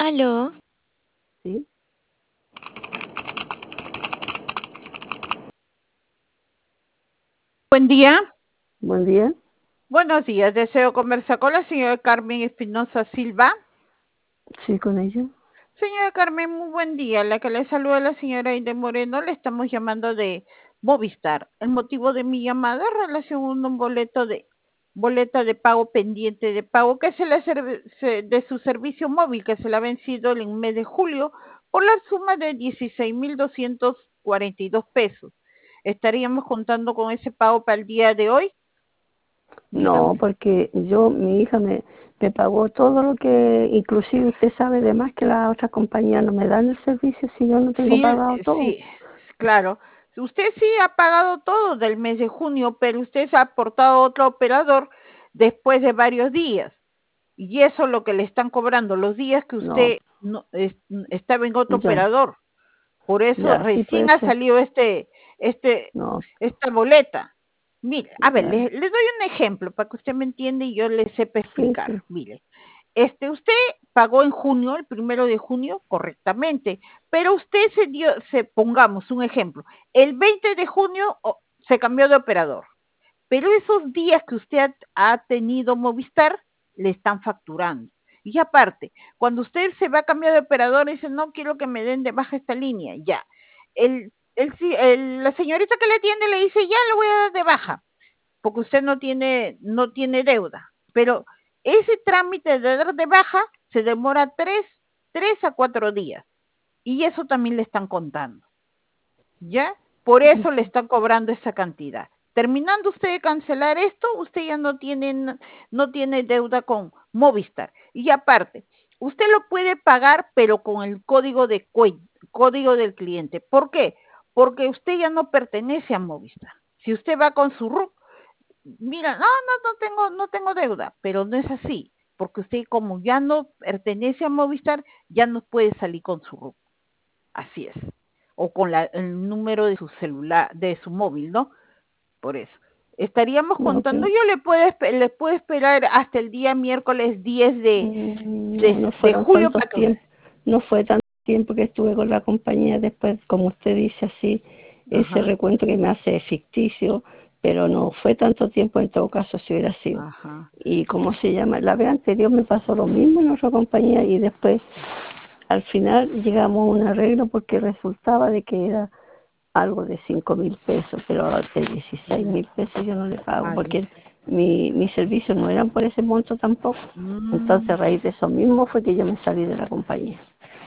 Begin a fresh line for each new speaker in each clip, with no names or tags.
Aló,
Sí,
Buen día.
buen día.
Buenos días. Deseo conversar con la señora Carmen Espinosa Silva.
Sí, con ella.
Señora Carmen, muy buen día. La que le saluda la señora Inde Moreno. Le estamos llamando de Movistar. El motivo de mi llamada es relación a un boleta de pago pendiente de pago que de su servicio móvil que se le ha vencido en el mes de julio por la suma de 16.242 pesos. ¿Estaríamos contando con ese pago para el día de hoy?
No,
Dígame.
porque mi hija me pagó todo lo que, inclusive usted sabe de más que las otras compañías no me dan el servicio si yo no tengo
Sí,
pagado todo.
sí, claro. Usted sí ha pagado todo del mes de junio, pero usted se ha aportado a otro operador después de varios días. Y eso es lo que le están cobrando, los días que
No,
usted estaba en otro
ya,
operador. Por eso
ya, sí
recién
puede
ha
ser.
salido este,
No,
esta boleta. Mire, a ver,
ya,
le doy un ejemplo para que usted me entienda y yo le sepa
sí,
explicar.
sí,
Mire, usted pagó en junio, el 1 de junio, correctamente, pero usted pongamos un ejemplo, el 20 de junio se cambió de operador, pero esos días que usted ha tenido Movistar, le están facturando. Y aparte, cuando usted se va a cambiar de operador, dice, no quiero que me den de baja esta línea, ya. La señorita que le atiende le dice, ya le voy a dar de baja porque usted no tiene deuda. Pero ese trámite de dar de baja se demora 3 a 4 días. Y eso también le están contando. ¿Ya? Por eso le están cobrando esa cantidad. Terminando usted de cancelar esto, usted ya no tiene deuda con Movistar. Y aparte, usted lo puede pagar, pero con el código del cliente. ¿Por qué? Porque usted ya no pertenece a Movistar. Si usted va con su RUC, mira, no tengo deuda, pero no es así, porque usted como ya no pertenece a Movistar, ya no puede salir con su RUC, así es, o con el número de su celular, de su móvil, ¿no? Por eso. Estaríamos
no,
contando,
pero
yo le puedo esperar hasta el día miércoles 10 de,
no,
de,
no
de
fueron
julio
tantos
para que...
tiempos, no fue tanto tiempo que estuve con la compañía después, como usted dice así, ese
Ajá,
recuento que me hace es ficticio, pero no fue tanto tiempo en todo caso si hubiera sido.
ajá.
Y cómo se llama, la vez anterior me pasó lo mismo en otra compañía y después al final llegamos a un arreglo porque resultaba de que era algo de 5.000 pesos, pero de 16.000 pesos yo no le pago
Ah,
porque
dice.
mis servicios no eran por ese monto tampoco. Entonces a
Mm,
raíz de eso mismo fue que yo me salí de la compañía.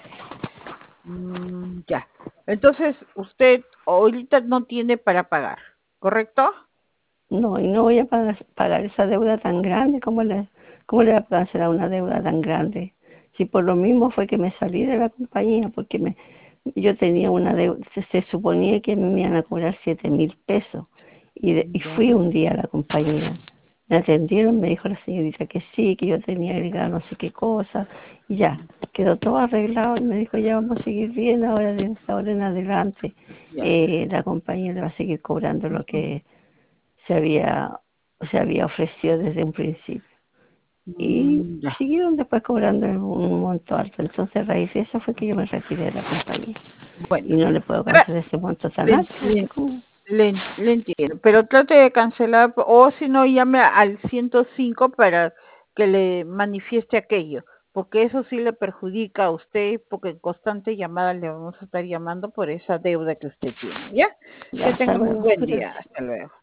ya. Entonces, usted ahorita no tiene para pagar, ¿correcto?
No, y no voy a pagar esa deuda tan grande, ¿cómo le voy a cancelar una deuda tan grande? Si por lo mismo fue que me salí de la compañía, porque yo tenía una deuda, se suponía que me iban a cobrar 7.000 pesos, y
Ya.
fui un día a la compañía. Me atendieron, me dijo la señorita que sí, que yo tenía agregado no sé qué cosa, y ya, quedó todo arreglado, y me dijo, ya vamos a seguir bien, ahora de esta hora en adelante,
Ya.
la compañía le va a seguir cobrando lo que se había ofrecido desde un principio. Y
Ya.
siguieron después cobrando un monto alto. Entonces, a raíz de eso fue que yo me retiré de la compañía.
Bueno,
Y no le puedo
tra-
cancelar ese monto tan
le,
alto, porque
le-
como,
le entiendo, pero trate de cancelar o si no llame al 105 para que le manifieste aquello, porque eso sí le perjudica a usted, porque en constante llamada le vamos a estar llamando por esa deuda que usted tiene, ¿ya?
ya,
Que
hasta
tenga muy
luego.
buen día.
Gracias.
Hasta luego.